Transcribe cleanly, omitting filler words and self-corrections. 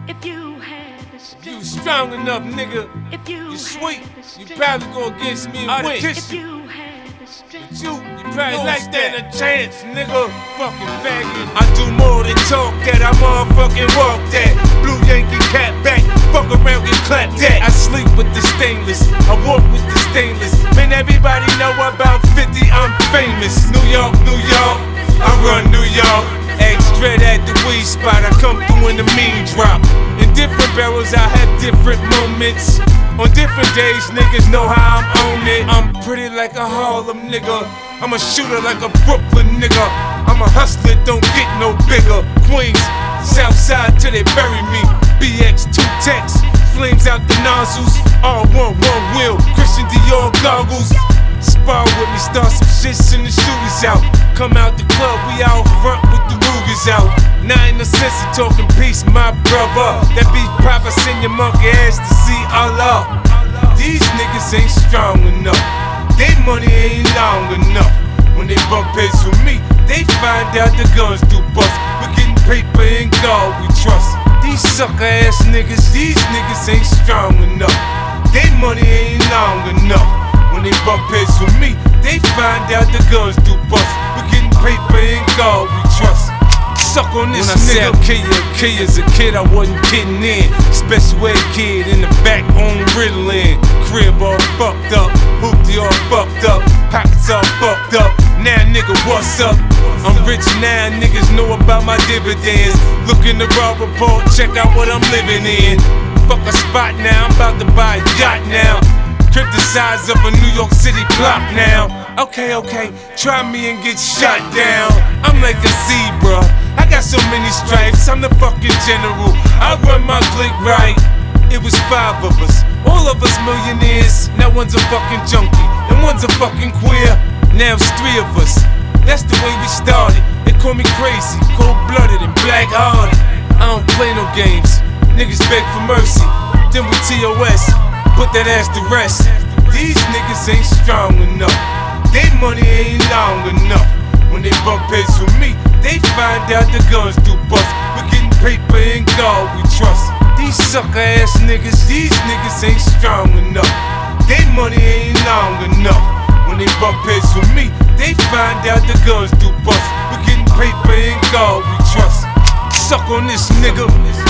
If you had the strength, You strong enough, nigga. if you You sweet. had the You strength, probably go against me and win. if you had the strength, You probably like stand a chance, nigga. Fucking faggot. I do more than talk that. I motherfucking walk that. Blue Yankee cat back. Fuck around, get clapped at. I sleep with the stainless. I walk with the stainless. Man, everybody know about 50. I'm famous. New York, New York. I run New York. Extra at the weed spot. I come through in the mean drop. In different barrels, I have different moments. On different days, niggas know how I'm on it. I'm pretty like a Harlem nigga. I'm a shooter like a Brooklyn nigga. I'm a hustler, don't get no bigger. Queens, Southside till they bury me. BX 2 Tex, flames out the nozzles. R1 one wheel, Christian Dior goggles. Spar with me, start some shit, send the shooters out. Come out the club, we out front with the Rugers out. Now ain't no sense in talking peace, my brother. That beef proper, send your monkey ass to see Allah. These niggas ain't strong enough. They money ain't long enough. When they bump heads with me, they find out the guns do bust. We're getting paper and God we trust. These sucker ass niggas, these niggas ain't strong enough. They money ain't long enough. When they bump heads with me, they find out the guns do bust. We're getting paper and God we trust. Suck on this nigga. When I say I kill you as a kid, I wasn't kidding in. Special ed kid in the back on Ritalin. Crib all fucked up, hoopty all fucked up, pockets all fucked up. Now nigga, what's up? I'm rich now, niggas know about my dividends. Look in the raw report, check out what I'm living in. Fuck a spot now, I'm about to buy a yacht now. Crib the size of a New York City block now. Okay, try me and get shot down. I'm like a zebra, I got so many stripes, I'm the fucking general. I run my clique right. It was 5 of us, all of us millionaires. Now one's a fucking junkie, and one's a fucking queer. Now it's 3 of us, that's the way we started. They call me crazy, cold-blooded and black-hearted. I don't play no games, niggas beg for mercy. Then we TOS, put that ass to rest. These niggas ain't strong enough. They money ain't long enough. When they bump heads with me, they find out the guns do bust. We're getting paper and God we trust. These sucker ass niggas, these niggas ain't strong enough. They money ain't long enough. When they bump heads with me, they find out the guns do bust. We're getting paper and God we trust. Suck on this nigga.